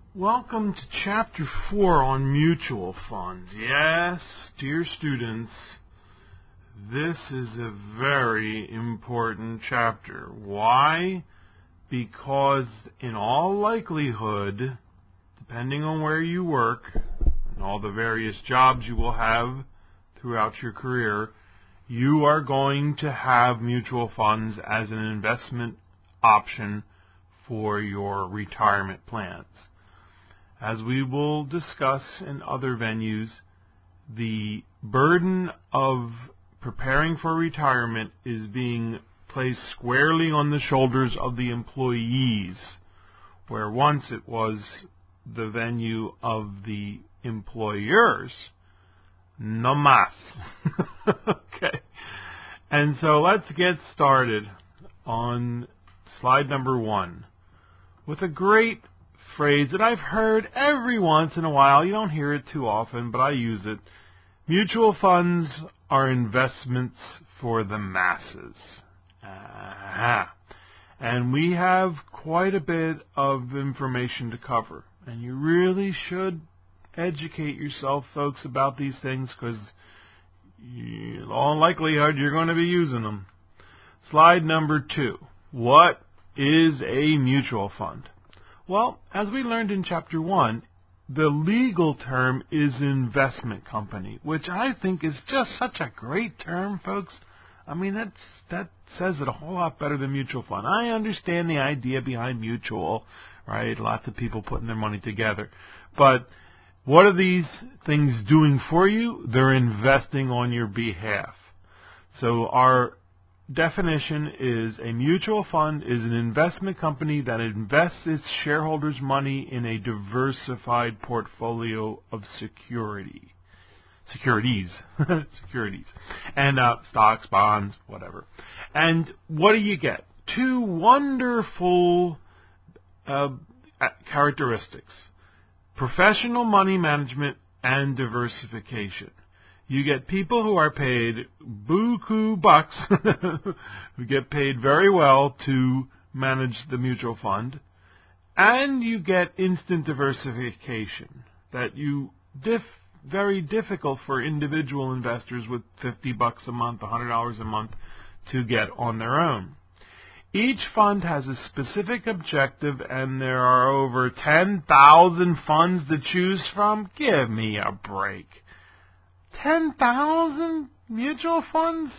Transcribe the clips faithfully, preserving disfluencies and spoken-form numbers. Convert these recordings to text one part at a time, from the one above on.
Welcome to Chapter four on mutual funds. Yes, dear students, this is a very important chapter. Why? Because in all likelihood, depending on where you work and all the various jobs you will have throughout your career, you are going to have mutual funds as an investment option for your retirement plans. As we will discuss in other venues, the burden of preparing for retirement is being placed squarely on the shoulders of the employees, where once it was the venue of the employers. No más. Okay. And so let's get started on slide number one with a great phrase that I've heard every once in a while. You don't hear it too often, but I use it. Mutual funds are investments for the masses. Aha. And we have quite a bit of information to cover. And you really should educate yourself, folks, about these things, because in all likelihood you're going to be using them. Slide number two. What is a mutual fund? Well, as we learned in Chapter one, the legal term is investment company, which I think is just such a great term, folks. I mean, that's, that says it a whole lot better than mutual fund. I understand the idea behind mutual, right? Lots of people putting their money together. But what are these things doing for you? They're investing on your behalf. So our definition is a mutual fund is an investment company that invests its shareholders' money in a diversified portfolio of security. Securities. Securities. And uh, stocks, bonds, whatever. And what do you get? Two wonderful uh, characteristics. Professional money management and diversification. You get people who are paid buku bucks, who get paid very well to manage the mutual fund, and you get instant diversification that you diff very difficult for individual investors with fifty bucks a month, one hundred dollars a month to get on their own. Each fund has a specific objective, and there are over ten thousand funds to choose from. Give me a break. ten thousand mutual funds?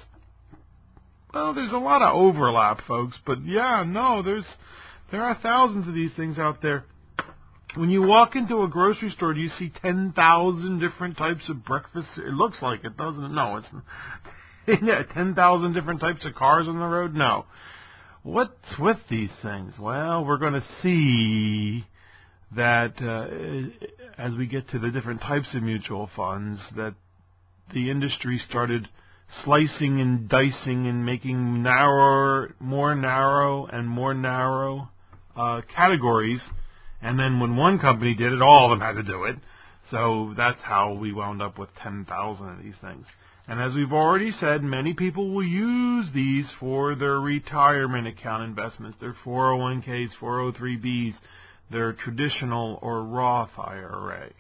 Well, there's a lot of overlap, folks, but yeah, no, there's there are thousands of these things out there. When you walk into a grocery store, do you see ten thousand different types of breakfast? It looks like it, doesn't it? No, it's yeah, ten thousand different types of cars on the road? No. What's with these things? Well, we're going to see that uh, as we get to the different types of mutual funds, that the industry started slicing and dicing and making narrower, more narrow and more narrow uh, categories. And then when one company did it, all of them had to do it. So that's how we wound up with ten thousand of these things. And as we've already said, many people will use these for their retirement account investments, their four oh one k's, four oh three b's, their traditional or Roth I R A.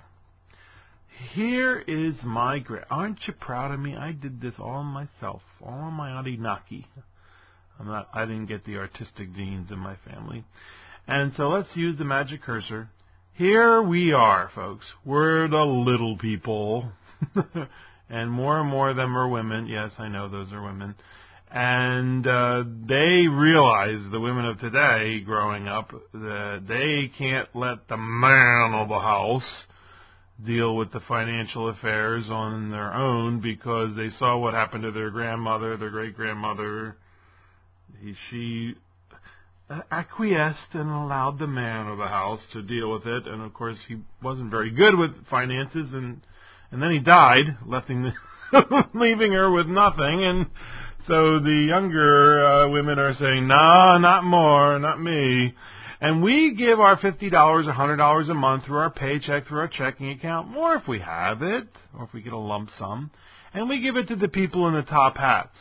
Here is my gra- Aren't you proud of me? I did this all myself, all on my Aninaki. I'm not. I didn't get the artistic genes in my family. And so let's use the magic cursor. Here we are, folks. We're the little people. And more and more of them are women. Yes, I know those are women. And uh, they realize, the women of today growing up, that they can't let the man of the house deal with the financial affairs on their own, because they saw what happened to their grandmother, their great-grandmother. He, she acquiesced and allowed the man of the house to deal with it. And, of course, he wasn't very good with finances, and and then he died, leaving, leaving her with nothing. And so the younger uh, women are saying, nah, not more, not me. And we give our fifty dollars, one hundred dollars a month through our paycheck, through our checking account, more if we have it, or if we get a lump sum. And we give it to the people in the top hats.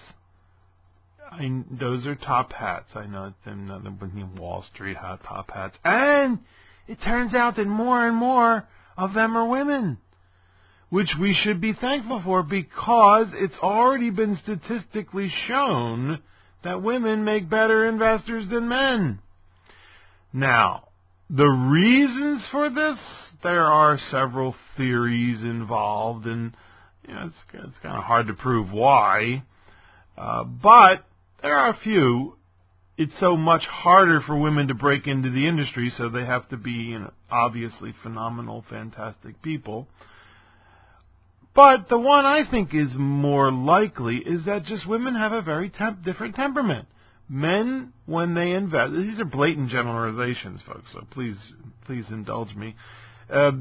I, those are top hats. I know them, Wall Street hat, top hats. And it turns out that more and more of them are women, which we should be thankful for because it's already been statistically shown that women make better investors than men. Now, the reasons for this, there are several theories involved, and you know, it's, it's kind of hard to prove why, uh, but there are a few. It's so much harder for women to break into the industry, so they have to be, you know, obviously phenomenal, fantastic people. But the one I think is more likely is that just women have a very temp- different temperament. Men, when they invest, these are blatant generalizations, folks, so please, please indulge me. Uh,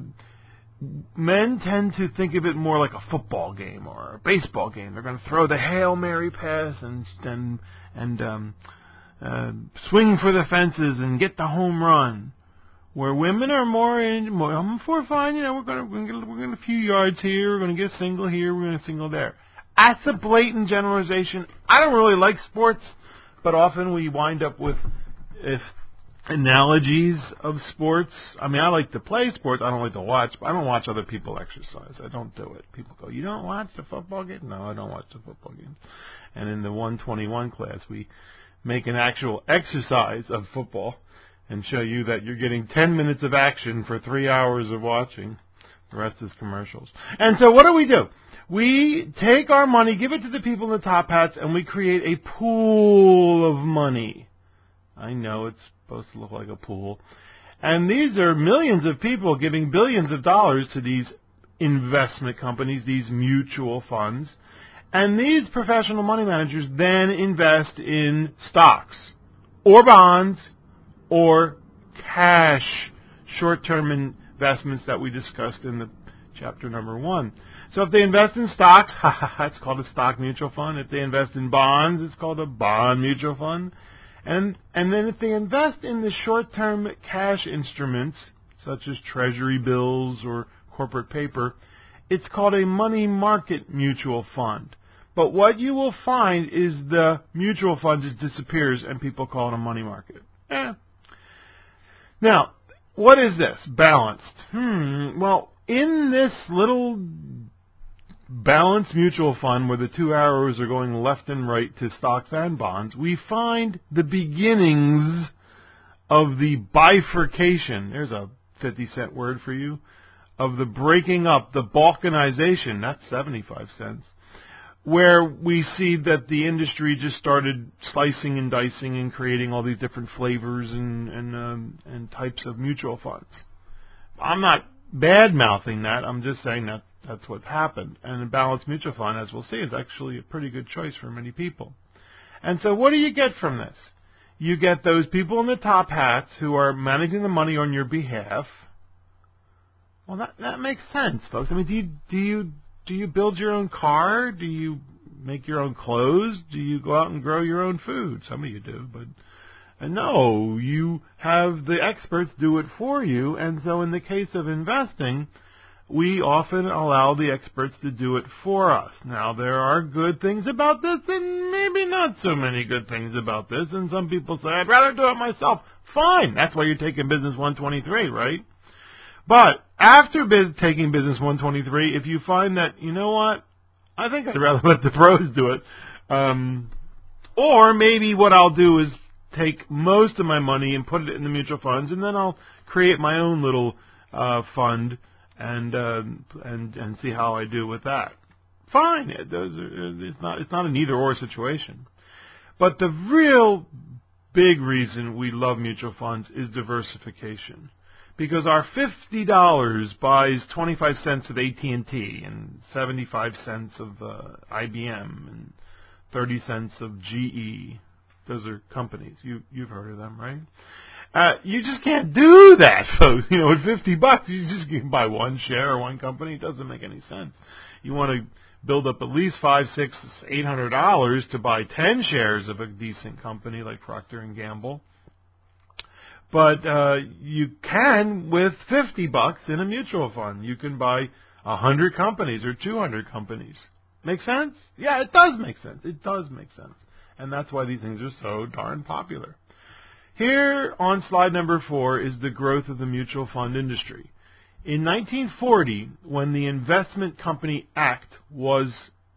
men tend to think of it more like a football game or a baseball game. They're going to throw the Hail Mary pass and and and um, uh, swing for the fences and get the home run. Where women are more in, more, I'm for fine, you know, we're going to we're going to we're going to a few yards here, we're going to get a single here, we're going to single there. That's a blatant generalization. I don't really like sports, but often we wind up with if analogies of sports. I mean, I like to play sports. I don't like to watch. But I don't watch other people exercise. I don't do it. People go, you don't watch the football game? No, I don't watch the football game. And in the one twenty-one class, we make an actual exercise of football and show you that you're getting ten minutes of action for three hours of watching. The rest is commercials. And so what do we do? We take our money, give it to the people in the top hats, and we create a pool of money. I know it's supposed to look like a pool. And these are millions of people giving billions of dollars to these investment companies, these mutual funds. And these professional money managers then invest in stocks or bonds or cash, short-term investments that we discussed in the chapter number one. So if they invest in stocks, it's called a stock mutual fund. If they invest in bonds, it's called a bond mutual fund. And and then if they invest in the short-term cash instruments, such as treasury bills or corporate paper, it's called a money market mutual fund. But what you will find is the mutual fund just disappears and people call it a money market. Eh. Now, what is this? Balanced. Hmm. Well, in this little balanced mutual fund where the two arrows are going left and right to stocks and bonds, we find the beginnings of the bifurcation. There's a fifty cent word for you. Of the breaking up, the balkanization, that's seventy-five cents, where we see that the industry just started slicing and dicing and creating all these different flavors and and, um, and types of mutual funds. I'm not bad-mouthing that. I'm just saying that that's what's happened. And a balanced mutual fund, as we'll see, is actually a pretty good choice for many people. And so what do you get from this? You get those people in the top hats who are managing the money on your behalf. Well, that that makes sense, folks. I mean, do you do you do you build your own car? Do you make your own clothes? Do you go out and grow your own food? Some of you do, but and no, you have the experts do it for you. And so, in the case of investing, we often allow the experts to do it for us. Now, there are good things about this, and maybe not so many good things about this. And some people say, I'd rather do it myself. Fine, that's why you're taking Business one twenty-three, right? But after biz- taking Business one twenty-three, if you find that, you know what, I think I'd rather let the pros do it. Um, or maybe what I'll do is take most of my money and put it in the mutual funds, and then I'll create my own little uh, fund and uh, and and see how I do with that. Fine, it, those are, it's not it's not an either or situation. But the real big reason we love mutual funds is diversification. Because our fifty dollars buys twenty-five cents of A T and T and seventy-five cents of uh, I B M and thirty cents of G E. Those are companies. You, you've heard of them, right? Uh, you just can't do that, folks. You know, with fifty bucks, you just can buy one share or one company. It doesn't make any sense. You want to build up at least five, six, eight hundred dollars to buy ten shares of a decent company like Procter and Gamble. But uh, you can with fifty bucks in a mutual fund. You can buy a hundred companies or two hundred companies. Make sense? Yeah, it does make sense. It does make sense. And that's why these things are so darn popular. Here on slide number four is the growth of the mutual fund industry. In nineteen forty, when the Investment Company Act was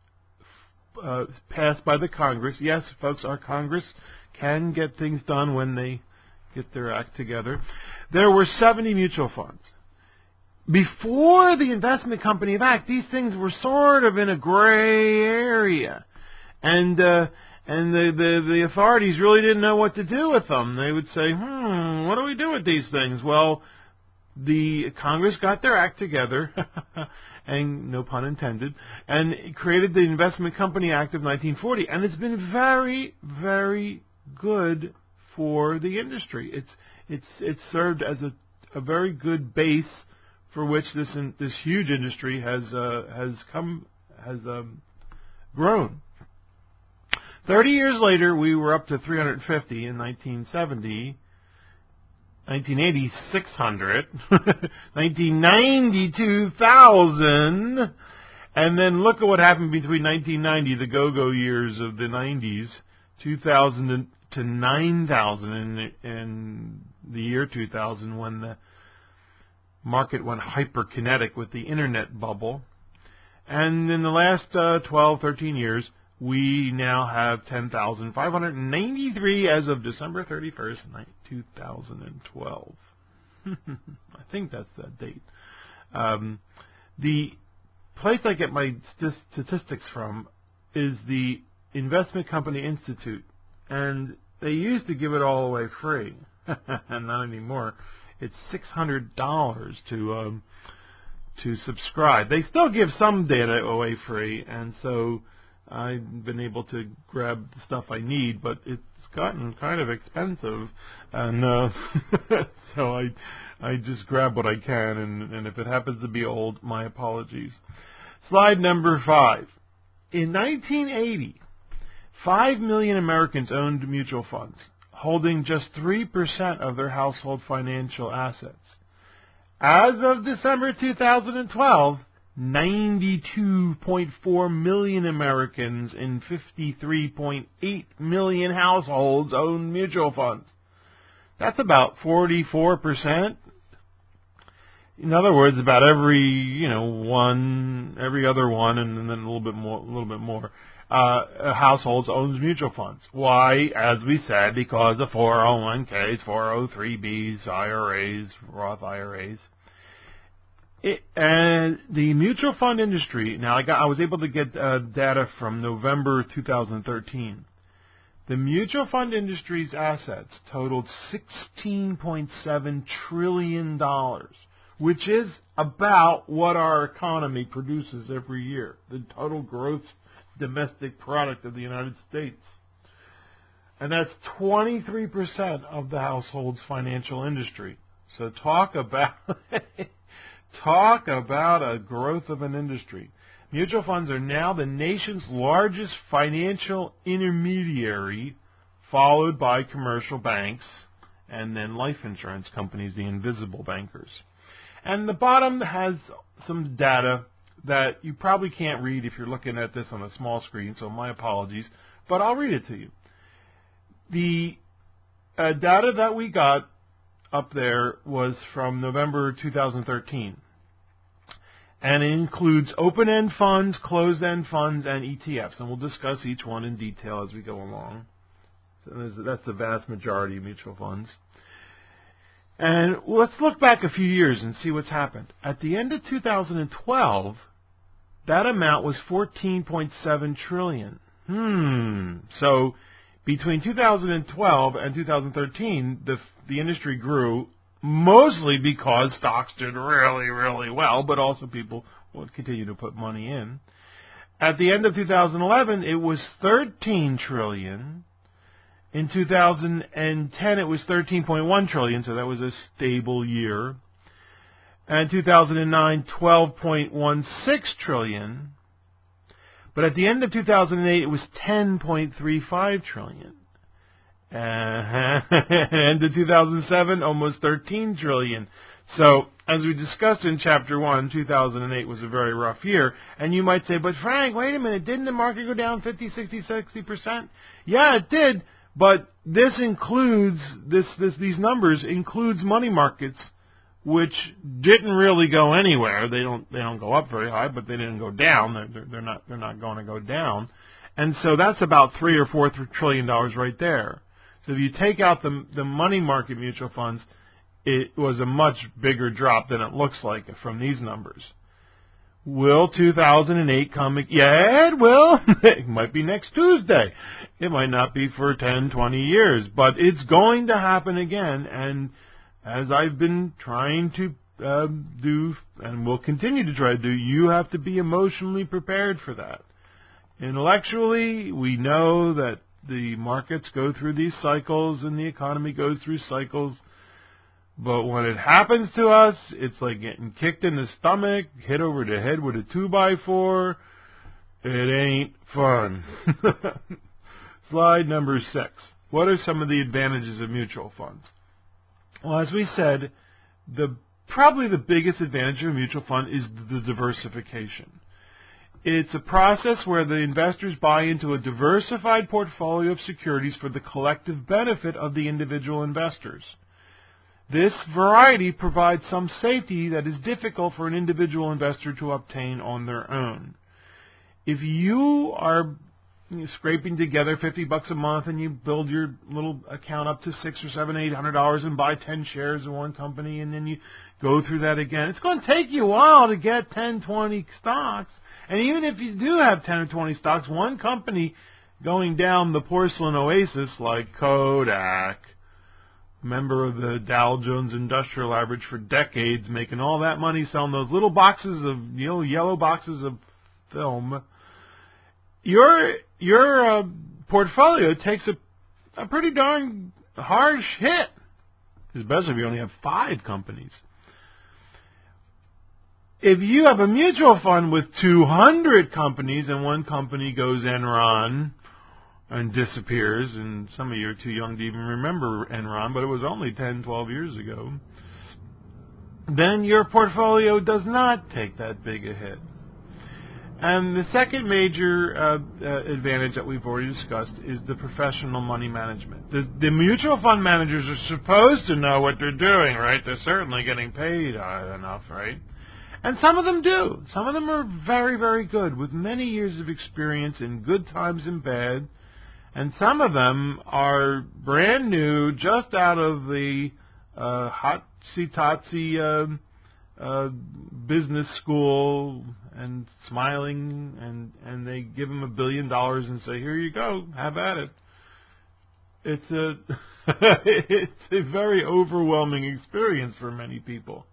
uh, passed by the Congress, yes, folks, our Congress can get things done when they get their act together, there were seventy mutual funds. Before the Investment Company Act, these things were sort of in a gray area. And uh, and the, the, the authorities really didn't know what to do with them. They would say, hmm, what do we do with these things? Well, the Congress got their act together, and no pun intended, and created the Investment Company Act of nineteen forty. And it's been very, very good for the industry. It's it's it's served as a, a very good base for which this in, this huge industry has uh, has come has um, grown. Thirty years later, we were up to three hundred fifty in nineteen seventy. nineteen eighty, six hundred. nineteen ninety, two thousand. And then look at what happened between nineteen ninety, the go-go years of the nineties, two thousand to nine thousand, in, in the year two thousand, when the market went hyperkinetic with the internet bubble. And in the last uh, twelve, thirteen years, we now have ten thousand five hundred ninety-three as of December thirty-first, two thousand twelve. I think that's that date. Um, the place I get my st- statistics from is the Investment Company Institute. And they used to give it all away free. Not anymore. It's six hundred dollars to um, to subscribe. They still give some data away free, and so I've been able to grab the stuff I need, but it's gotten kind of expensive, and uh, so I I just grab what I can, and, and if it happens to be old, my apologies. Slide number five. In nineteen eighty, five million Americans owned mutual funds, holding just three percent of their household financial assets. As of December two thousand twelve, ninety-two point four million Americans in fifty-three point eight million households own mutual funds. That's about forty-four percent. In other words, about every, you know, one, every other one, and then a little bit more, a little bit more, uh, households owns mutual funds. Why? As we said, because of four oh one k's, four oh three b's, I R A's, Roth I R A's. It, and the mutual fund industry, now I got, I was able to get uh, data from November two thousand thirteen. The mutual fund industry's assets totaled sixteen point seven trillion dollars, which is about what our economy produces every year, the total gross domestic product of the United States. And that's twenty-three percent of the household's financial industry. So talk about... Talk about a growth of an industry. Mutual funds are now the nation's largest financial intermediary, followed by commercial banks and then life insurance companies, the invisible bankers. And the bottom has some data that you probably can't read if you're looking at this on a small screen, so my apologies, but I'll read it to you. The uh, data that we got up there was from November two thousand thirteen. And it includes open-end funds, closed-end funds, and E T Fs. And we'll discuss each one in detail as we go along. So that's the vast majority of mutual funds. And let's look back a few years and see what's happened. At the end of two thousand twelve, that amount was fourteen point seven trillion dollars. Hmm. So between two thousand twelve and two thousand thirteen, the the industry grew mostly because stocks did really, really well, but also people would continue to put money in. At the end of two thousand eleven, it was thirteen trillion dollars. In two thousand ten, it was thirteen point one trillion dollars, so that was a stable year. And two thousand nine, twelve point one six trillion dollars. But at the end of two thousand eight, it was ten point three five trillion dollars. Uh, end of two thousand seven, almost thirteen trillion dollars. So, as we discussed in Chapter one, two thousand eight was a very rough year. And you might say, but Frank, wait a minute, didn't the market go down fifty, sixty, sixty percent? Yeah, it did, But this includes, this, this, these numbers includes money markets, which didn't really go anywhere. They don't, they don't go up very high, but they didn't go down. They're, they're not, they're not going to go down. And so that's about three or four trillion dollars right there. So if you take out the, the money market mutual funds, it was a much bigger drop than it looks like from these numbers. Will two thousand eight come? Yeah, it will. It might be next Tuesday. It might not be for ten, twenty years, but it's going to happen again. And as I've been trying to uh, do, and will continue to try to do, you have to be emotionally prepared for that. Intellectually, we know that the markets go through these cycles and the economy goes through cycles. But when it happens to us, it's like getting kicked in the stomach, hit over the head with a two by four. It ain't fun. Slide number six. What are some of the advantages of mutual funds? Well, as we said, the probably the biggest advantage of a mutual fund is the diversification. It's a process where the investors buy into a diversified portfolio of securities for the collective benefit of the individual investors. This variety provides some safety that is difficult for an individual investor to obtain on their own. If you are scraping together fifty bucks a month and you build your little account up to six or seven, eight hundred dollars and buy ten shares of one company, and then you go through that again, it's going to take you a while to get ten, twenty stocks. And even if you do have ten or twenty stocks, one company going down the porcelain oasis like Kodak, member of the Dow Jones Industrial Average for decades, making all that money selling those little boxes of, you know, yellow boxes of film. Your your uh, portfolio takes a, a pretty darn harsh hit, especially if you only have five companies. If you have a mutual fund with two hundred companies and one company goes Enron and disappears, and some of you are too young to even remember Enron, but it was only ten, twelve years ago, then your portfolio does not take that big a hit. And the second major uh, uh, advantage that we've already discussed is the professional money management. The, the mutual fund managers are supposed to know what they're doing, right? They're certainly getting paid uh, enough, right? And some of them do. Some of them are very, very good, with many years of experience in good times and bad. And some of them are brand new, just out of the uh, hotsy-totsy uh, uh, business school, and smiling, and, and they give them a billion dollars and say, here you go, have at it. It's a, it's a very overwhelming experience for many people.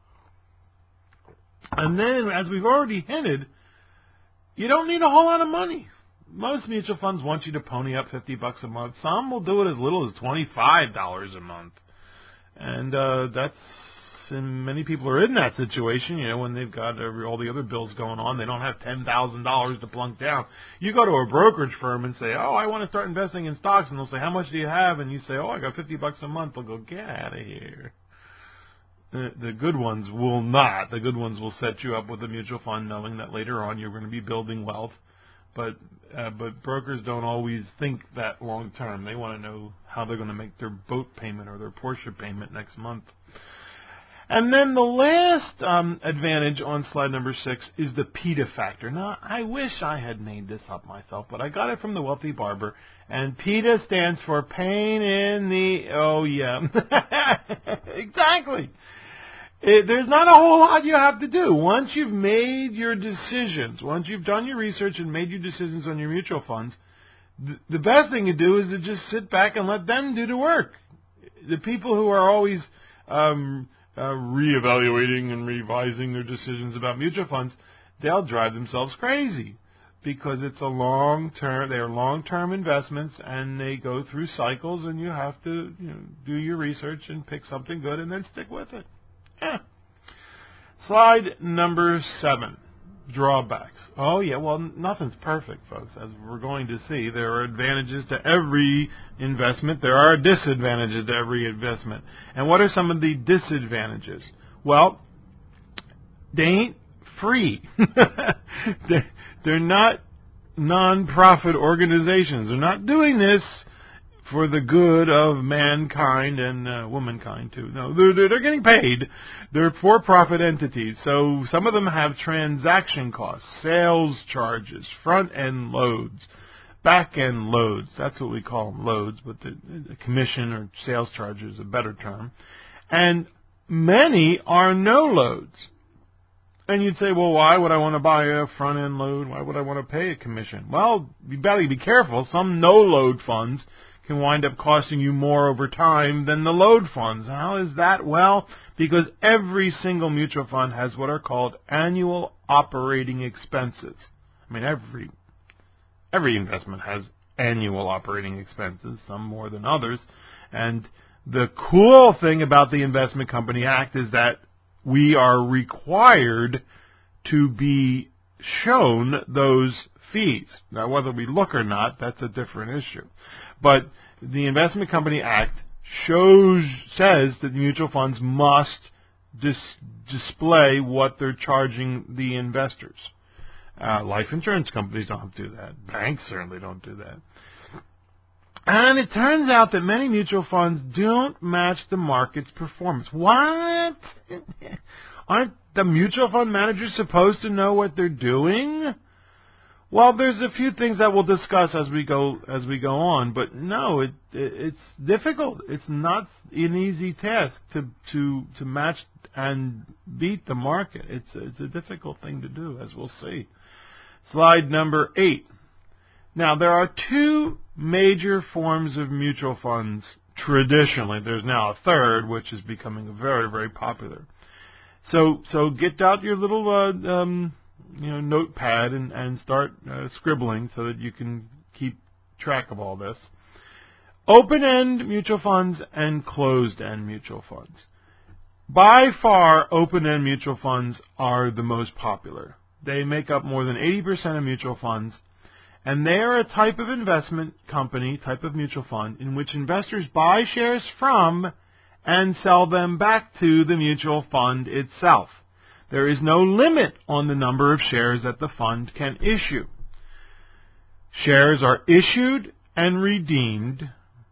And then, as we've already hinted, you don't need a whole lot of money. Most mutual funds want you to pony up fifty bucks a month. Some will do it as little as twenty-five dollars a month. And uh, that's, and many people are in that situation, you know, when they've got every, all the other bills going on. They don't have ten thousand dollars to plunk down. You go to a brokerage firm and say, oh, I want to start investing in stocks. And they'll say, how much do you have? And you say, oh, I got fifty bucks a month. They'll go, get out of here. The, the good ones will not. The good ones will set you up with a mutual fund knowing that later on you're going to be building wealth. But uh, but brokers don't always think that long term. They want to know how they're going to make their boat payment or their Porsche payment next month. And then the last um, advantage on slide number six is the PETA factor. Now, I wish I had made this up myself, but I got it from the Wealthy Barber. And PETA stands for pain in the... Oh, yeah. Exactly. It, there's not a whole lot you have to do. Once you've made your decisions, once you've done your research and made your decisions on your mutual funds, th- the best thing to do is to just sit back and let them do the work. The people who are always um, uh, reevaluating and revising their decisions about mutual funds, they'll drive themselves crazy because it's a long-term, they're long-term investments and they go through cycles, and you have to, you know, do your research and pick something good and then stick with it. Yeah. Slide number seven, drawbacks. Oh, yeah, well, nothing's perfect, folks. As we're going to see, there are advantages to every investment. There are disadvantages to every investment. And what are some of the disadvantages? Well, they ain't free. they're, they're not non-profit organizations. They're not doing this for the good of mankind and uh, womankind too. No, they're, they're, they're getting paid. They're for-profit entities. So some of them have transaction costs, sales charges, front-end loads, back-end loads. That's what we call them, loads, but the, the commission or sales charge is a better term. And many are no loads. And you'd say, well, why would I want to buy a front-end load? Why would I want to pay a commission? Well, you better be careful. Some no-load funds can wind up costing you more over time than the load funds. How is that? Well, because every single mutual fund has what are called annual operating expenses. I mean, every every investment has annual operating expenses, some more than others. And the cool thing about the Investment Company Act is that we are required to be shown those fees. Now, whether we look or not, that's a different issue. But the Investment Company Act shows, says that mutual funds must dis- display what they're charging the investors. Uh, life insurance companies don't do that. Banks certainly don't do that. And it turns out that many mutual funds don't match the market's performance. What? Aren't the mutual fund managers supposed to know what they're doing? Well, there's a few things that we'll discuss as we go as we go on, but no, it, it it's difficult. It's not an easy task to to to match and beat the market. It's it's a difficult thing to do, as we'll see. Slide number eight. Now, there are two major forms of mutual funds traditionally. There's now a third, which is becoming very, very popular. So, so get out your little, uh, um, you know, notepad and, and start uh, scribbling so that you can keep track of all this. Open-end mutual funds and closed-end mutual funds. By far, open-end mutual funds are the most popular. They make up more than eighty percent of mutual funds. And they are a type of investment company, type of mutual fund, in which investors buy shares from and sell them back to the mutual fund itself. There is no limit on the number of shares that the fund can issue. Shares are issued and redeemed,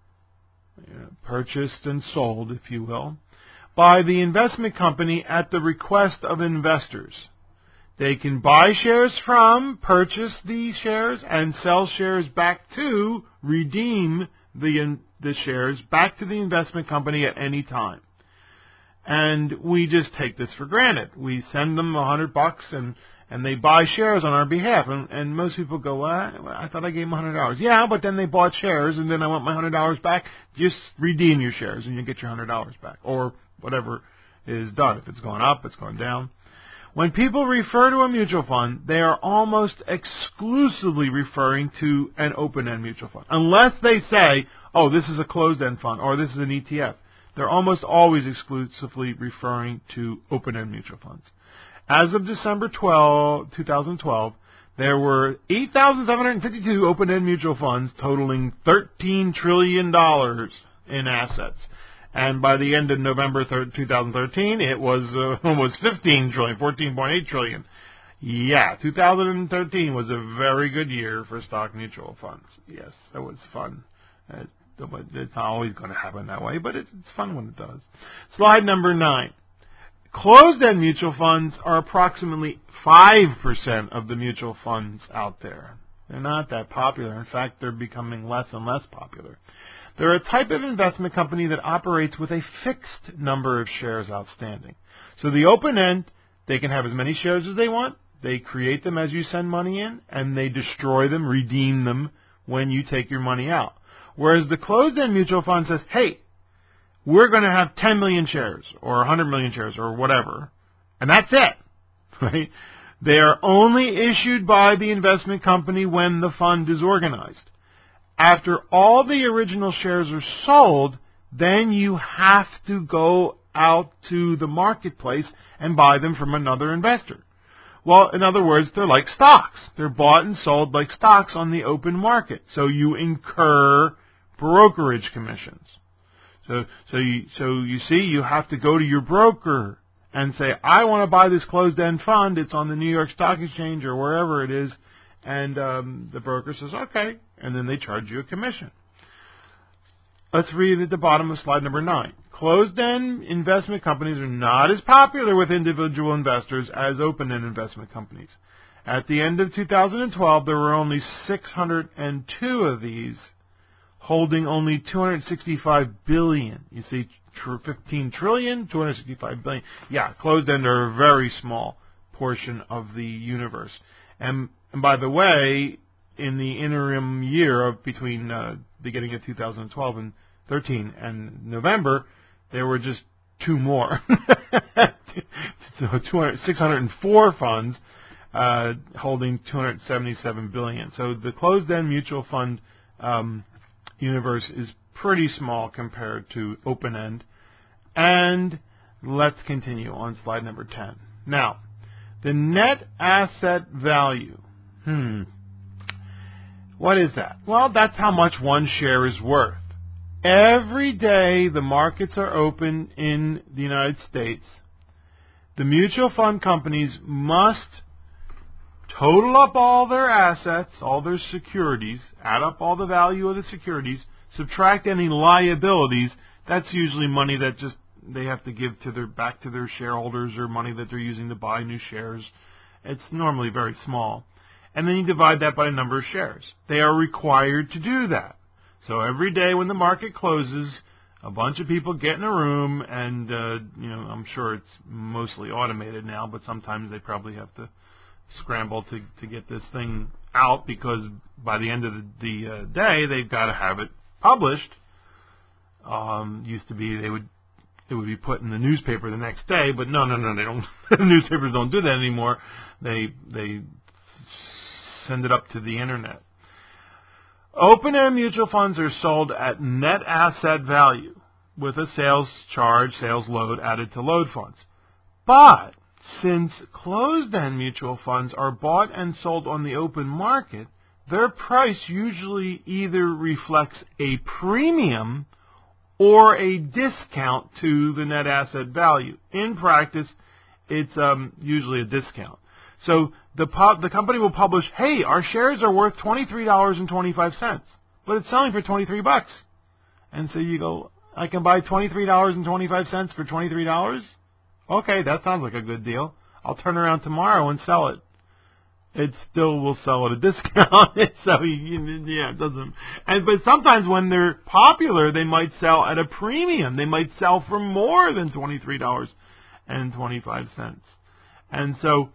purchased and sold, if you will, by the investment company at the request of investors. They can buy shares from, purchase the shares, and sell shares back to, redeem the the shares back to the investment company at any time. And we just take this for granted. We send them a hundred bucks, and and they buy shares on our behalf. And, and most people go, well, I thought I gave them a hundred dollars. Yeah, but then they bought shares, and then I want my hundred dollars back. Just redeem your shares, and you get your hundred dollars back, or whatever is done. If it's going up, it's going down. When people refer to a mutual fund, they are almost exclusively referring to an open-end mutual fund. Unless they say, oh, this is a closed-end fund, or this is an E T F. They're almost always exclusively referring to open-end mutual funds. As of December twelfth, twenty twelve, there were eight thousand seven hundred fifty-two open-end mutual funds totaling thirteen trillion dollars in assets. And by the end of November third, twenty thirteen, it was uh, almost fifteen trillion dollars, fourteen point eight trillion dollars. Yeah, two thousand thirteen was a very good year for stock mutual funds. Yes, that was fun. Uh, it's not always going to happen that way, but it's fun when it does. Slide number nine. Closed-end mutual funds are approximately five percent of the mutual funds out there. They're not that popular. In fact, they're becoming less and less popular. They're a type of investment company that operates with a fixed number of shares outstanding. So the open end, they can have as many shares as they want. They create them as you send money in, and they destroy them, redeem them when you take your money out. Whereas the closed-end mutual fund says, hey, we're going to have ten million shares or one hundred million shares or whatever, and that's it. Right? They are only issued by the investment company when the fund is organized. After all the original shares are sold, then you have to go out to the marketplace and buy them from another investor. Well, in other words, they're like stocks. They're bought and sold like stocks on the open market. So you incur brokerage commissions. So, so you, so you see, you have to go to your broker and say, I want to buy this closed-end fund. It's on the New York Stock Exchange or wherever it is. And um, the broker says, okay. And then they charge you a commission. let's read at the bottom of slide number nine. Closed-end investment companies are not as popular with individual investors as open-end investment companies. At the end of two thousand twelve, there were only six hundred two of these, holding only two hundred sixty-five billion dollars. You see, fifteen trillion dollars, two hundred sixty-five billion dollars. Yeah, closed-end are a very small portion of the universe. And, and by the way, in the interim year of between uh, beginning of two thousand twelve and thirteen and November, there were just two more. six hundred four funds uh, holding two hundred seventy-seven billion dollars. So the closed-end mutual fund um, universe is pretty small compared to open-end. And let's continue on slide number ten. Now, the net asset value. Hmm. What is that? Well, that's how much one share is worth. Every day the markets are open in the United States, the mutual fund companies must total up all their assets, all their securities, add up all the value of the securities, subtract any liabilities. That's usually money that just they have to give to their back to their shareholders or money that they're using to buy new shares. It's normally very small. And then you divide that by the number of shares. They are required to do that. So every day when the market closes, a bunch of people get in a room, and uh, you know, I'm sure it's mostly automated now, but sometimes they probably have to scramble to, to get this thing out, because by the end of the, the uh, day, they've got to have it published. Um, used to be they would it would be put in the newspaper the next day, but no, no, no, they don't. The newspapers don't do that anymore. They they send it up to the internet. Open-end mutual funds are sold at net asset value with a sales charge, sales load added to load funds. But since closed-end mutual funds are bought and sold on the open market, their price usually either reflects a premium or a discount to the net asset value. In practice, it's um, usually a discount. So the pub, the company will publish, hey, our shares are worth twenty-three dollars and twenty-five cents, but it's selling for twenty-three bucks. And so you go, I can buy twenty-three dollars and twenty-five cents for twenty-three dollars? Okay, that sounds like a good deal. I'll turn around tomorrow and sell it. It still will sell at a discount. So yeah, it doesn't. And but sometimes when they're popular, they might sell at a premium. They might sell for more than twenty-three dollars and twenty-five cents. And so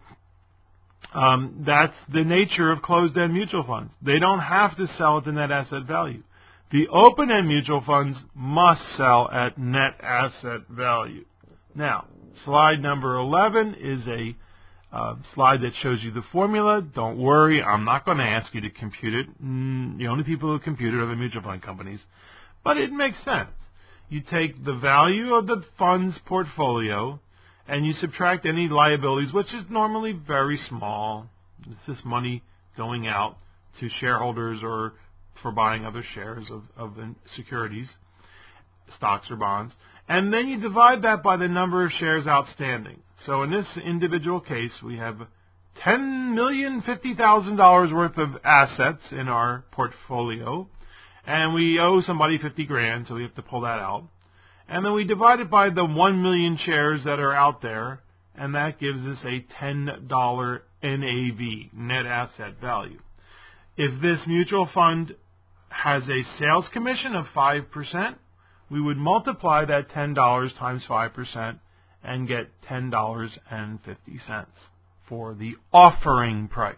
um, that's the nature of closed-end mutual funds. They don't have to sell at the net asset value. The open-end mutual funds must sell at net asset value. Now, slide number eleven is a uh, slide that shows you the formula. Don't worry, I'm not going to ask you to compute it. Mm, the only people who compute it are the mutual fund companies. But it makes sense. You take the value of the fund's portfolio and you subtract any liabilities, which is normally very small. It's just money going out to shareholders or for buying other shares of, of securities, stocks or bonds. And then you divide that by the number of shares outstanding. So in this individual case, we have ten million fifty thousand dollars worth of assets in our portfolio, and we owe somebody fifty grand, so we have to pull that out. And then we divide it by the one million shares that are out there, and that gives us a ten dollar N A V, net asset value. If this mutual fund has a sales commission of five percent, we would multiply that ten dollars times five percent and get ten dollars and fifty cents for the offering price.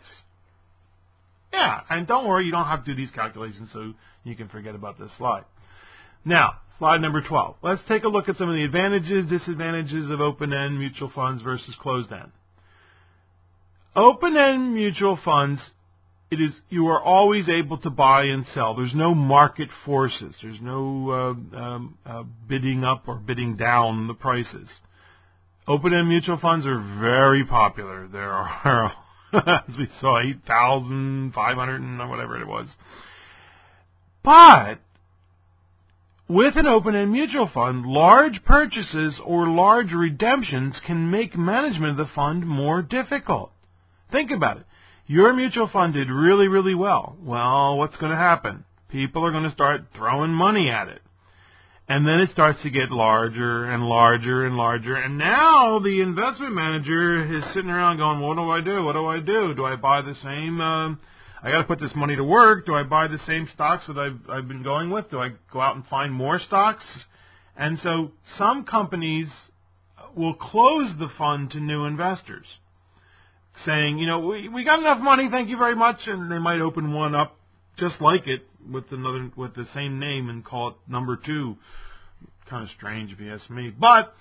Yeah, and don't worry, you don't have to do these calculations, so you can forget about this slide. Now, slide number twelve. Let's take a look at some of the advantages, disadvantages of open-end mutual funds versus closed-end. Open-end mutual funds, it is you are always able to buy and sell. There's no market forces. There's no uh, um, uh, bidding up or bidding down the prices. Open-end mutual funds are very popular. There are, as we saw, eight thousand five hundred and whatever it was. But with an open-end mutual fund, large purchases or large redemptions can make management of the fund more difficult. Think about it. Your mutual fund did really, really well. Well, what's going to happen? People are going to start throwing money at it. And then it starts to get larger and larger and larger. And now the investment manager is sitting around going, what do I do? What do I do? Do I buy the same, um, I got to put this money to work. Do I buy the same stocks that I've, I've been going with? Do I go out and find more stocks? And so some companies will close the fund to new investors, saying, you know, we, we got enough money, thank you very much. And they might open one up just like it with another, with the same name and call it number two. Kind of strange if you ask me. But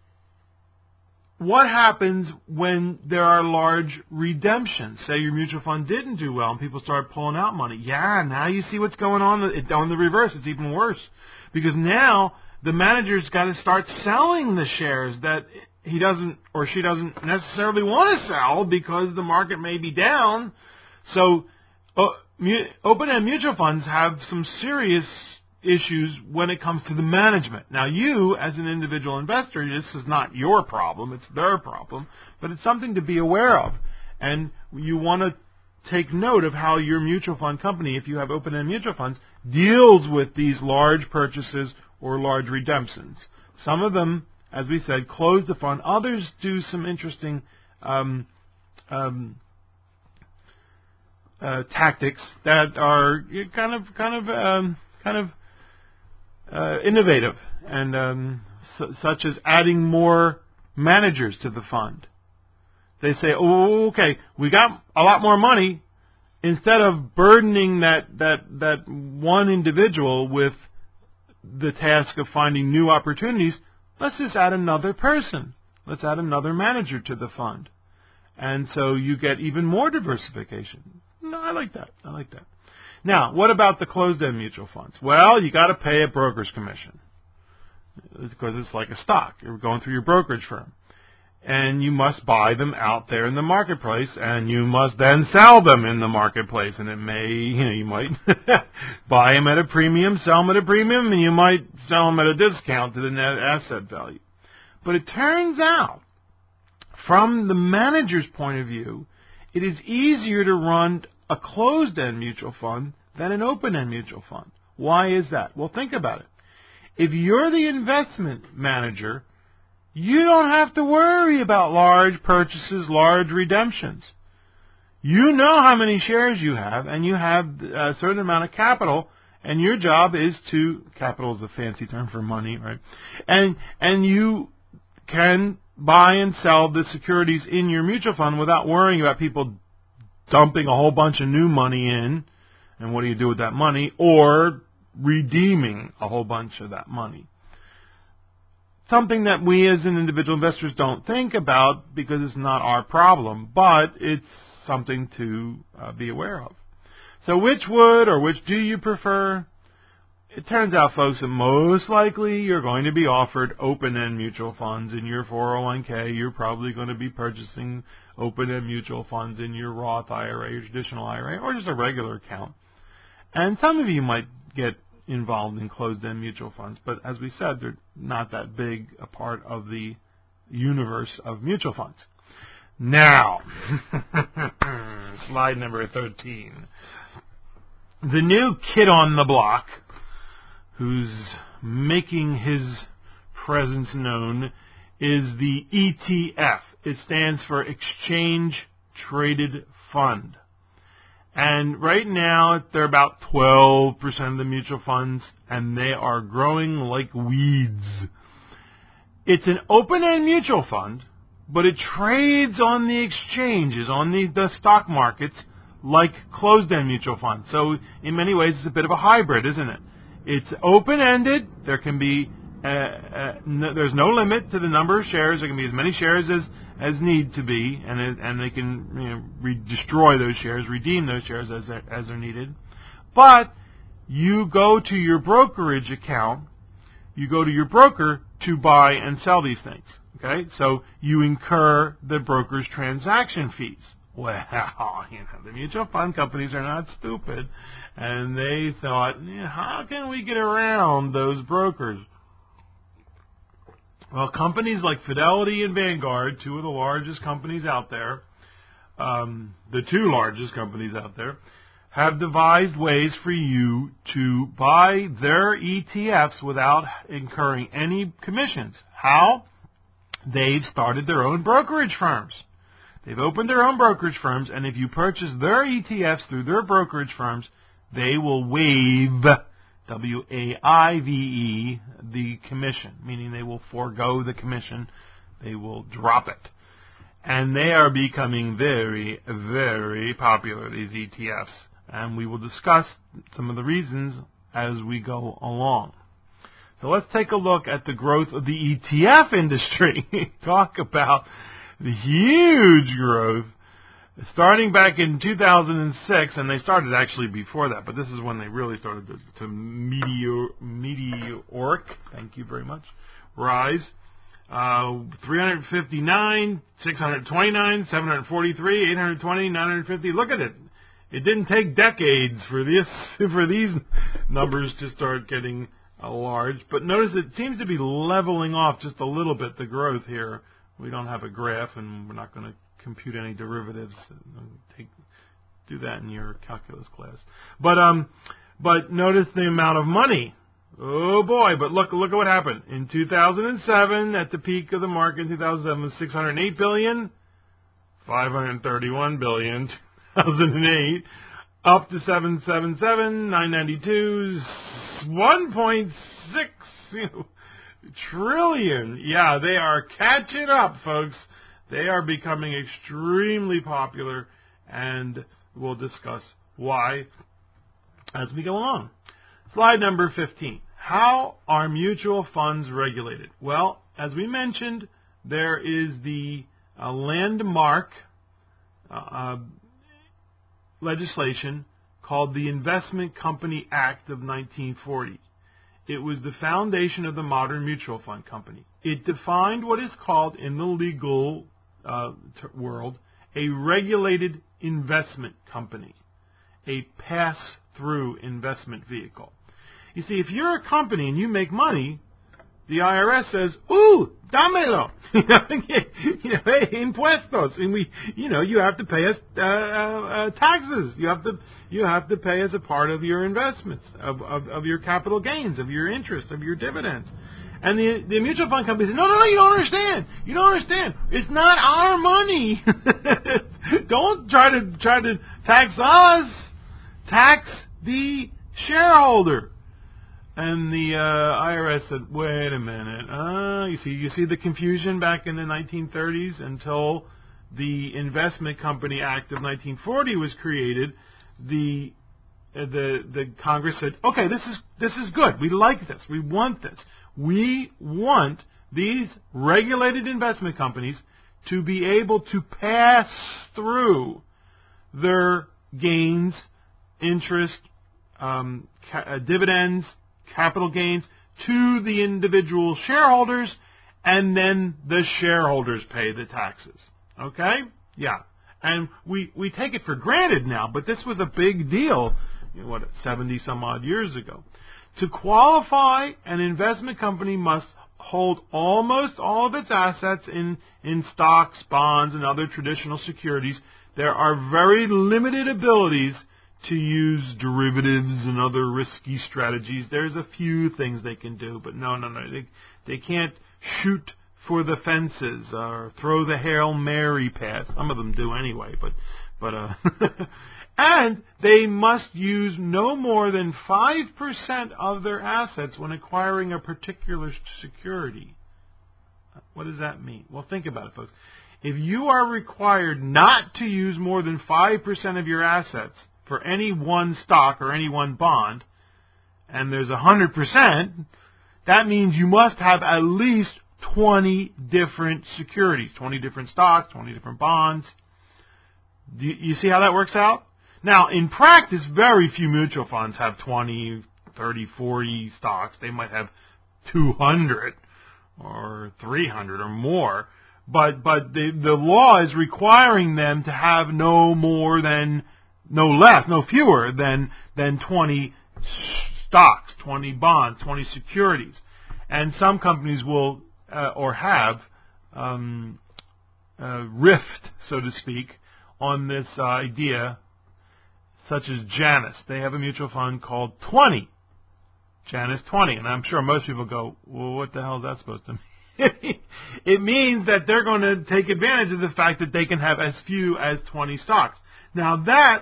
what happens when there are large redemptions? Say your mutual fund didn't do well and people start pulling out money. Yeah, now you see what's going on. On the reverse, it's even worse. Because now the manager's got to start selling the shares that he doesn't or she doesn't necessarily want to sell because the market may be down. So uh, open-end mutual funds have some serious issues when it comes to the management. Now, you, as an individual investor, this is not your problem, it's their problem, but it's something to be aware of. And you want to take note of how your mutual fund company, if you have open-end mutual funds, deals with these large purchases or large redemptions. Some of them, as we said, close the fund. Others do some interesting um, um, uh, tactics that are kind of, kind of, um, kind of Uh, innovative, and um, su- such as adding more managers to the fund. They say, oh, okay, we got a lot more money. Instead of burdening that, that, that one individual with the task of finding new opportunities, let's just add another person. Let's add another manager to the fund. And so you get even more diversification. No, I like that. I like that. Now, what about the closed-end mutual funds? Well, you got to pay a broker's commission because it's like a stock. You're going through your brokerage firm. And you must buy them out there in the marketplace, and you must then sell them in the marketplace. And it may, you know, you might buy them at a premium, sell them at a premium, and you might sell them at a discount to the net asset value. But it turns out, from the manager's point of view, it is easier to run a closed-end mutual fund than an open-end mutual fund. Why is that? Well, think about it. If you're the investment manager, you don't have to worry about large purchases, large redemptions. You know how many shares you have, and you have a certain amount of capital, and your job is to, capital is a fancy term for money, right? And, and you can buy and sell the securities in your mutual fund without worrying about people dumping a whole bunch of new money in, and what do you do with that money, or redeeming a whole bunch of that money. Something that we as an individual investors don't think about because it's not our problem, but it's something to uh, be aware of. So which would or which do you prefer? It turns out, folks, that most likely you're going to be offered open-end mutual funds in your four oh one k. You're probably going to be purchasing open-end mutual funds in your Roth I R A, your traditional I R A, or just a regular account. And some of you might get involved in closed-end mutual funds, but as we said, they're not that big a part of the universe of mutual funds. Now, slide number thirteen. The new kid on the block, who's making his presence known, is the E T F. It stands for Exchange Traded Fund. And right now, they're about twelve percent of the mutual funds, and they are growing like weeds. It's an open-end mutual fund, but it trades on the exchanges, on the, the stock markets, like closed-end mutual funds. So in many ways, it's a bit of a hybrid, isn't it? It's open-ended. There can be uh, uh, no, there's no limit to the number of shares. There can be as many shares as, as need to be, and it, and they can, you know, re- destroy those shares, redeem those shares as they're, as they're needed. But you go to your brokerage account, you go to your broker to buy and sell these things. Okay, so you incur the broker's transaction fees. Well, you know, the mutual fund companies are not stupid, and they thought, yeah, how can we get around those brokers? Well, companies like Fidelity and Vanguard, two of the largest companies out there, um, the two largest companies out there, have devised ways for you to buy their E T Fs without incurring any commissions. How? They've started their own brokerage firms. They've opened their own brokerage firms, and if you purchase their E T Fs through their brokerage firms, they will waive, W A I V E, the commission, meaning they will forego the commission. They will drop it. And they are becoming very, very popular, these E T Fs. And we will discuss some of the reasons as we go along. So let's take a look at the growth of the E T F industry. Talk about the huge growth starting back in two thousand six, and they started actually before that, but this is when they really started to, to meteor, meteoric, thank you very much, rise. Uh, three hundred fifty-nine, six hundred twenty-nine, seven hundred forty-three, eight hundred twenty, nine hundred fifty. Look at it. It didn't take decades for this for these numbers to start getting uh, large, but notice it seems to be leveling off just a little bit, the growth here. We don't have a graph, and we're not going to compute any derivatives. Take, do that in your calculus class. But um, but notice the amount of money. Oh boy! But look, look at what happened in two thousand seven. At the peak of the market in two thousand seven, was six hundred eight billion, five hundred thirty-one billion. two thousand eight, up to seven hundred seventy-seven, nine hundred ninety-two, one point six trillion. Yeah, they are catching up, folks. They are becoming extremely popular, and we'll discuss why as we go along. Slide number fifteen. How are mutual funds regulated? Well, as we mentioned, there is the uh, landmark uh, legislation called the Investment Company Act of nineteen forty. It was the foundation of the modern mutual fund company. It defined what is called in the legal uh, t- world a regulated investment company, a pass-through investment vehicle. You see, if you're a company and you make money, the I R S says, "Ooh, dámelo," you know, hey, impuestos, and we, you know, you have to pay us uh, uh, taxes. You have to, you have to pay as a part of your investments, of, of, of your capital gains, of your interest, of your dividends. And the the mutual fund company says, "No, no, no, you don't understand. You don't understand. It's not our money. Don't try to try to tax us. Tax the shareholder." And the uh, I R S said, "Wait a minute. Uh, you see, you see the confusion back in the nineteen thirties until the Investment Company Act of nineteen forty was created. The uh, the the Congress said, "Okay, this is this is good. We like this. We want this. We want these regulated investment companies to be able to pass through their gains, interest, um, ca- uh, dividends." capital gains to the individual shareholders, and then the shareholders pay the taxes. Okay? Yeah. And we, we take it for granted now, but this was a big deal, you know, what, seventy some odd years ago. To qualify, an investment company must hold almost all of its assets in, in stocks, bonds, and other traditional securities. There are very limited abilities to use derivatives and other risky strategies. There's a few things they can do, but no, no, no. They, they can't shoot for the fences or throw the Hail Mary pass. Some of them do anyway, but, but, uh, and they must use no more than five percent of their assets when acquiring a particular security. What does that mean? Well, think about it, folks. If you are required not to use more than five percent of your assets for any one stock or any one bond, and there's one hundred percent, that means you must have at least twenty different securities, twenty different stocks, twenty different bonds. Do you, you see how that works out? Now, in practice, very few mutual funds have twenty, thirty, forty stocks. They might have two hundred or three hundred or more. But but the, the law is requiring them to have no more than No less, no fewer than than twenty stocks, twenty bonds, twenty securities, and some companies will uh, or have um, uh, riffed, so to speak, on this uh, idea, such as Janus. They have a mutual fund called twenty. Janus twenty. And I'm sure most people go, well, what the hell is that supposed to mean? It means that they're going to take advantage of the fact that they can have as few as twenty stocks. Now that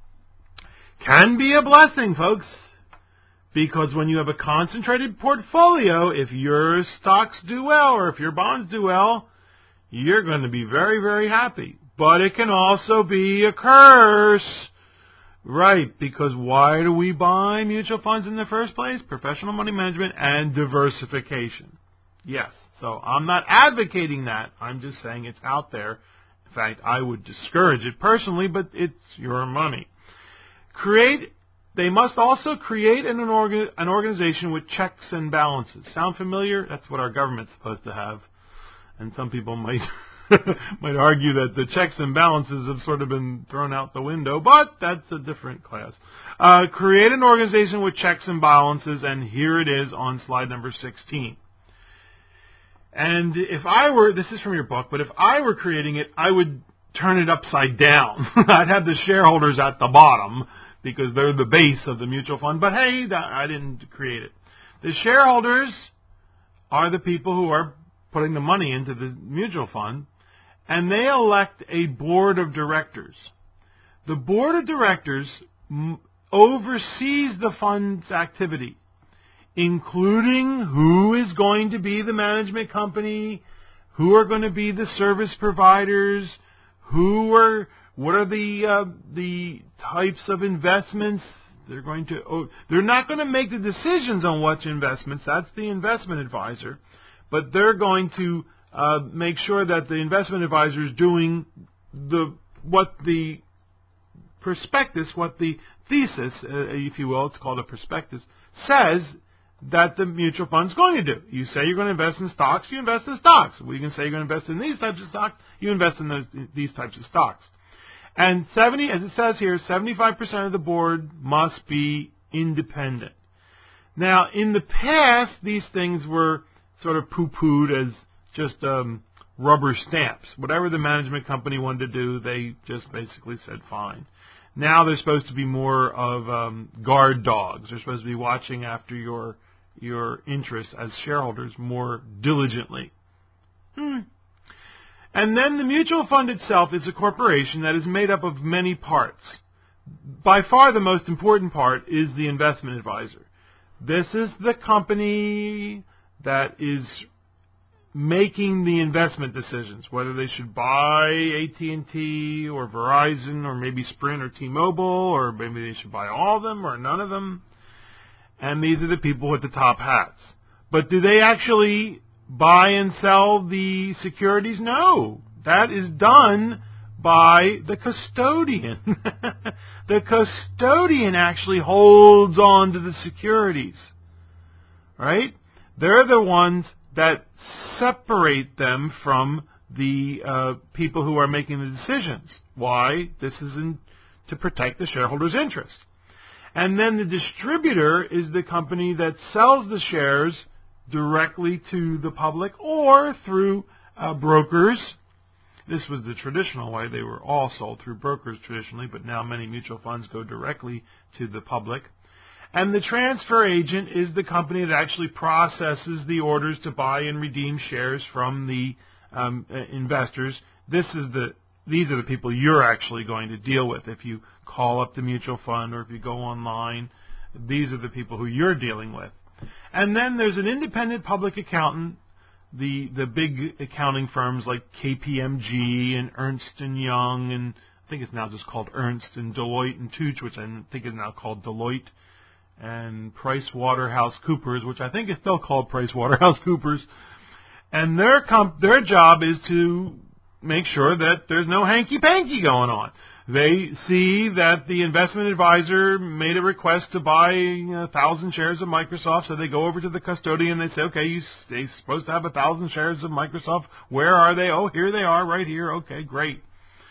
can be a blessing, folks, because when you have a concentrated portfolio, if your stocks do well or if your bonds do well, you're going to be very, very happy. But it can also be a curse. Right, because why do we buy mutual funds in the first place? Professional money management and diversification. Yes. So I'm not advocating that. I'm just saying it's out there. In fact, I would discourage it personally, but it's your money. Create. They must also create an, organ, an organization with checks and balances. Sound familiar? That's what our government's supposed to have. And some people might might argue that the checks and balances have sort of been thrown out the window, but that's a different class. Uh, create an organization with checks and balances, and here it is on slide number sixteen. And if I were, this is from your book, but if I were creating it, I would turn it upside down. I'd have the shareholders at the bottom because they're the base of the mutual fund. But hey, I didn't create it. The shareholders are the people who are putting the money into the mutual fund, and they elect a board of directors. The board of directors m- oversees the fund's activity, including who is going to be the management company, who are going to be the service providers, who are, what are the uh, the types of investments they're going to. Oh, they're not going to make the decisions on what investments. That's the investment advisor, but they're going to uh, make sure that the investment advisor is doing the what the prospectus, what the thesis, uh, if you will, it's called a prospectus, says that the mutual fund is going to do. You say you're going to invest in stocks, you invest in stocks. We can say you're going to invest in these types of stocks, you invest in those these types of stocks. And seventy, as it says here, seventy-five percent of the board must be independent. Now, in the past, these things were sort of poo-pooed as just um, rubber stamps. Whatever the management company wanted to do, they just basically said fine. Now they're supposed to be more of um, guard dogs. They're supposed to be watching after your your interests as shareholders more diligently. Hmm. And then the mutual fund itself is a corporation that is made up of many parts. By far the most important part is the investment advisor. This is the company that is making the investment decisions, whether they should buy A T and T or Verizon or maybe Sprint or T-Mobile, or maybe they should buy all of them or none of them. And these are the people with the top hats. But do they actually buy and sell the securities? No. That is done by the custodian. The custodian actually holds on to the securities. Right? They're the ones that separate them from the uh, people who are making the decisions. Why? This is in, to protect the shareholders' interest. And then the distributor is the company that sells the shares directly to the public or through uh, brokers. This was the traditional way. They were all sold through brokers traditionally, but now many mutual funds go directly to the public. And the transfer agent is the company that actually processes the orders to buy and redeem shares from the um, investors. This is the these are the people you're actually going to deal with. If you call up the mutual fund or if you go online, these are the people who you're dealing with. And then there's an independent public accountant, the the big accounting firms like K P M G and Ernst and Young, and I think it's now just called Ernst, and Deloitte and Touche, which I think is now called Deloitte, and PricewaterhouseCoopers, which I think is still called PricewaterhouseCoopers. And their comp- their job is to make sure that there's no hanky-panky going on. They see that the investment advisor made a request to buy a thousand shares of Microsoft, so they go over to the custodian and they say, okay, you, you're supposed to have a thousand shares of Microsoft. Where are they? Oh, here they are, right here. Okay, great.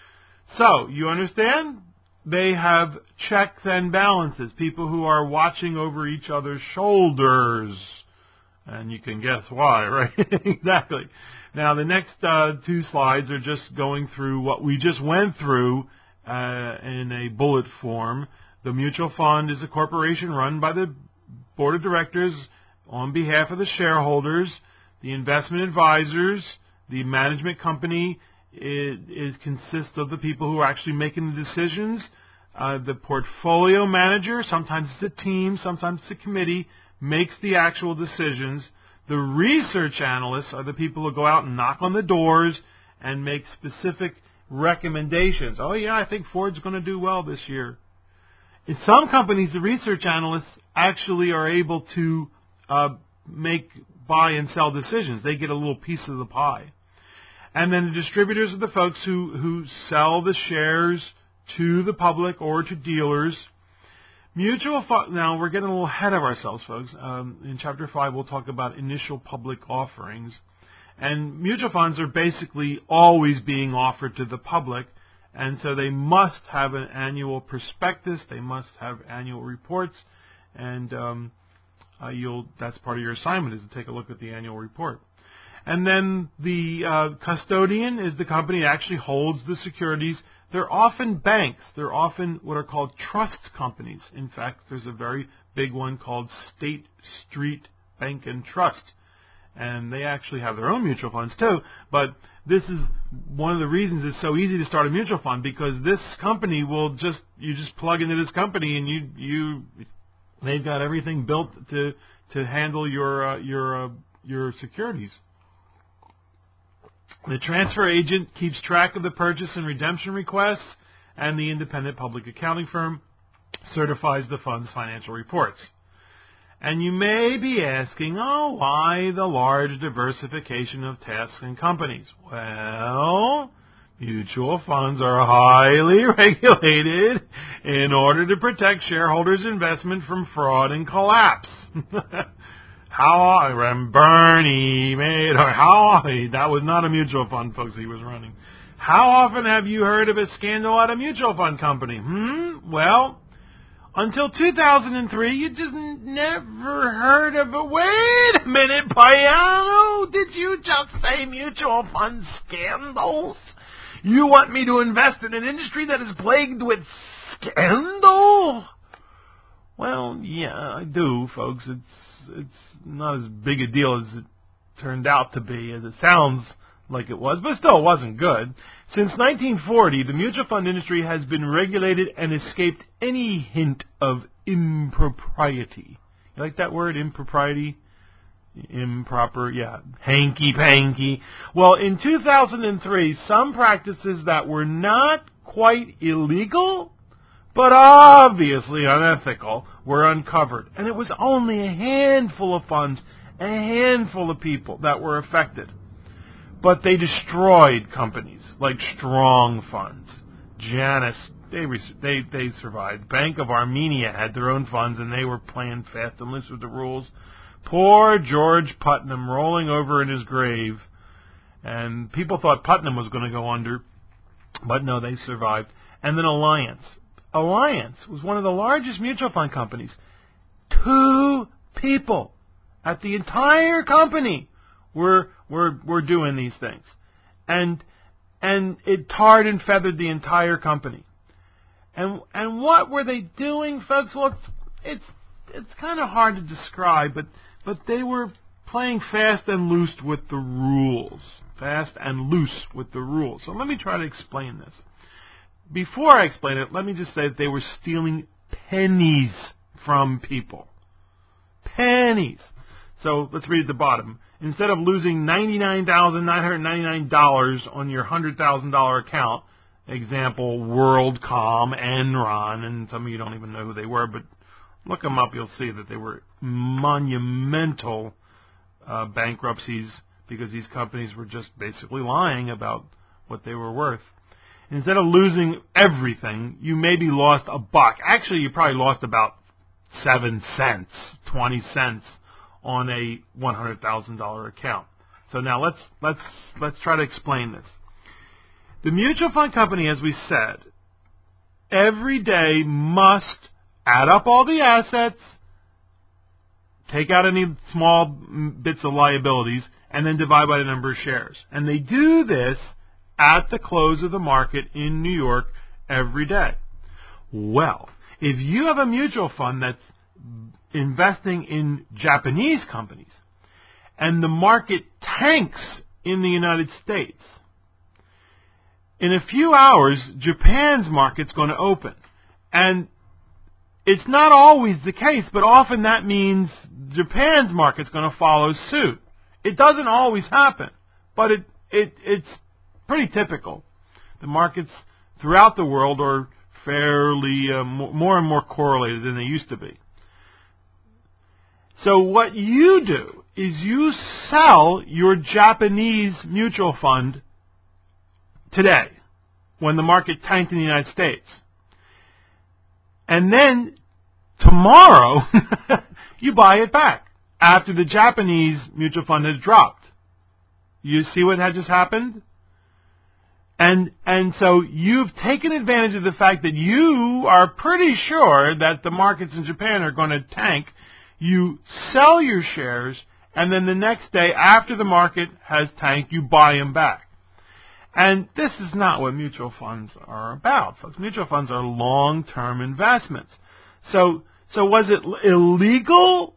So, you understand? They have checks and balances, people who are watching over each other's shoulders. And you can guess why, right? Exactly. Now, the next uh, two slides are just going through what we just went through uh, in a bullet form. The mutual fund is a corporation run by the board of directors on behalf of the shareholders. The investment advisors, the management company, is, is consists of the people who are actually making the decisions. Uh, the portfolio manager, sometimes it's a team, sometimes it's a committee, makes the actual decisions. The research analysts are the people who go out and knock on the doors and make specific recommendations. Oh yeah, I think Ford's going to do well this year. In some companies, the research analysts actually are able to uh, make buy and sell decisions. They get a little piece of the pie. And then the distributors are the folks who, who sell the shares to the public or to dealers. Mutual fund. Now, we're getting a little ahead of ourselves, folks. Um, in Chapter five, we'll talk about initial public offerings. And mutual funds are basically always being offered to the public, and so they must have an annual prospectus. They must have annual reports, and um, uh, you'll that's part of your assignment is to take a look at the annual report. And then the uh, custodian is the company that actually holds the securities. They're often banks. They're often what are called trust companies. In fact, there's a very big one called State Street Bank and Trust. And they actually have their own mutual funds too. But this is one of the reasons it's so easy to start a mutual fund, because this company will just, you just plug into this company and you, you they've got everything built to, to handle your, uh, your, uh, your securities. The transfer agent keeps track of the purchase and redemption requests, and the independent public accounting firm certifies the fund's financial reports. And you may be asking, oh, why the large diversification of tasks and companies? Well, mutual funds are highly regulated in order to protect shareholders' investment from fraud and collapse. How when Bernie made or how that was not a mutual fund, folks. He was running. How often have you heard of a scandal at a mutual fund company? Hmm. Well, until two thousand three, you just never heard of it. Wait a minute, Piano. Did you just say mutual fund scandals? You want me to invest in an industry that is plagued with scandal? Well, yeah, I do, folks. It's it's not as big a deal as it turned out to be, as it sounds like it was, but still it wasn't good. Since nineteen forty, the mutual fund industry has been regulated and escaped any hint of impropriety. You like that word, impropriety? Improper, yeah, hanky-panky. Well, in two thousand three, some practices that were not quite illegal, but obviously unethical, were uncovered. And it was only a handful of funds, a handful of people that were affected. But they destroyed companies like Strong Funds. Janus, they, they, they survived. Bank of Armenia had their own funds, and they were playing fast and loose with the rules. Poor George Putnam rolling over in his grave. And people thought Putnam was going to go under, but no, they survived. And then Alliance. Alliance was one of the largest mutual fund companies. Two people at the entire company were were were doing these things, and and it tarred and feathered the entire company. And and what were they doing, folks? Well, it's it's, it's kind of hard to describe, but but they were playing fast and loose with the rules, fast and loose with the rules. So let me try to explain this. Before I explain it, let me just say that they were stealing pennies from people. Pennies. So let's read at the bottom. Instead of losing ninety-nine thousand nine hundred ninety-nine dollars on your one hundred thousand dollars account, example, WorldCom, Enron, and some of you don't even know who they were, but look them up, you'll see that they were monumental uh, bankruptcies because these companies were just basically lying about what they were worth. Instead of losing everything, you maybe lost a buck. Actually, you probably lost about seven cents, twenty cents on a one hundred thousand dollars account. So now let's let's let's try to explain this. The mutual fund company, as we said, every day must add up all the assets, take out any small bits of liabilities, and then divide by the number of shares. And they do this at the close of the market in New York every day. Well, if you have a mutual fund that's investing in Japanese companies and the market tanks in the United States, in a few hours, Japan's market's going to open. And it's not always the case, but often that means Japan's market's going to follow suit. It doesn't always happen, but it, it it's pretty typical. The markets throughout the world are fairly uh, more and more correlated than they used to be. So what you do is you sell your Japanese mutual fund today when the market tanked in the United States. And then tomorrow you buy it back after the Japanese mutual fund has dropped. You see what had just happened? And and so you've taken advantage of the fact that you are pretty sure that the markets in Japan are going to tank. You sell your shares, and then the next day after the market has tanked, you buy them back. And this is not what mutual funds are about, folks. Mutual funds are long-term investments. So, so was it illegal?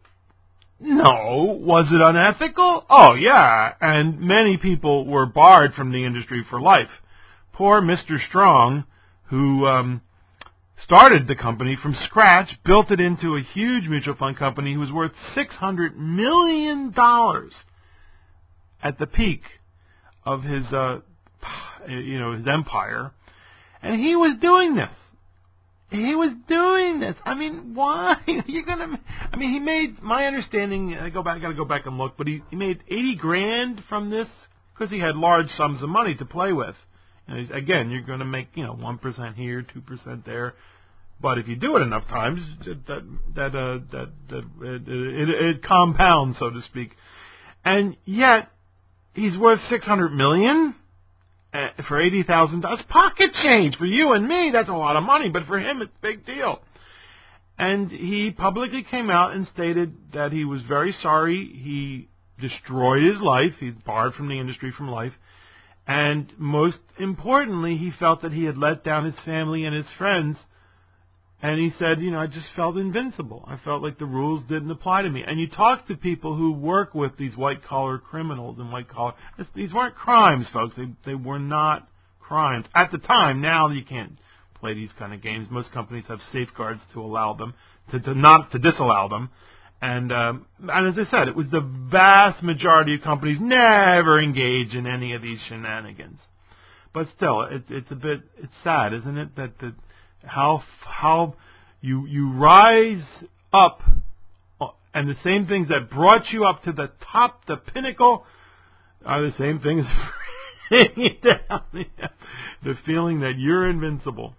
No. Was it unethical? Oh, yeah. And many people were barred from the industry for life. Poor Mister Strong, who um, started the company from scratch, built it into a huge mutual fund company who was worth six hundred million dollars at the peak of his, uh, you know, his empire. And he was doing this. He was doing this. I mean, why? You're gonna. I mean, he made. My understanding. I go back. I got to go back and look. But he, he made eighty grand from this because he had large sums of money to play with. And again, you're going to make, you know, one percent here, two percent there. But if you do it enough times, that that uh, that, that it, it, it compounds, so to speak. And yet, he's worth six hundred million dollars for eighty thousand dollars. Pocket change for you and me. That's a lot of money, but for him, it's a big deal. And he publicly came out and stated that he was very sorry. He destroyed his life. He's barred from the industry from life. And most importantly, he felt that he had let down his family and his friends. And he said, you know, I just felt invincible. I felt like the rules didn't apply to me. And you talk to people who work with these white-collar criminals and white-collar... These weren't crimes, folks. They they were not crimes. At the time, now you can't play these kind of games. Most companies have safeguards to allow them, to, to not to disallow them. And, um, and as I said, it was the vast majority of companies never engage in any of these shenanigans. But still, it, it's a bit, it's sad, isn't it? That the, how, how you, you rise up and the same things that brought you up to the top, the pinnacle, are the same things bringing you down. The feeling that you're invincible.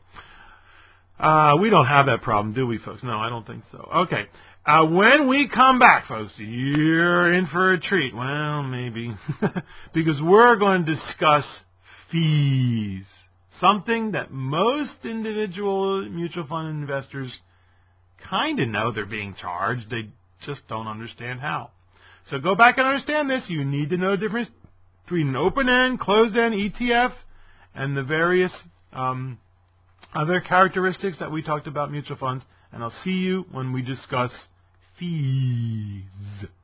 Uh, we don't have that problem, do we, folks? No, I don't think so. Okay. Uh, when we come back, folks, you're in for a treat. Well, maybe. Because we're going to discuss fees. Something that most individual mutual fund investors kind of know they're being charged. They just don't understand how. So go back and understand this. You need to know the difference between an open-end, closed-end E T F and the various um, other characteristics that we talked about mutual funds. And I'll see you when we discuss fees.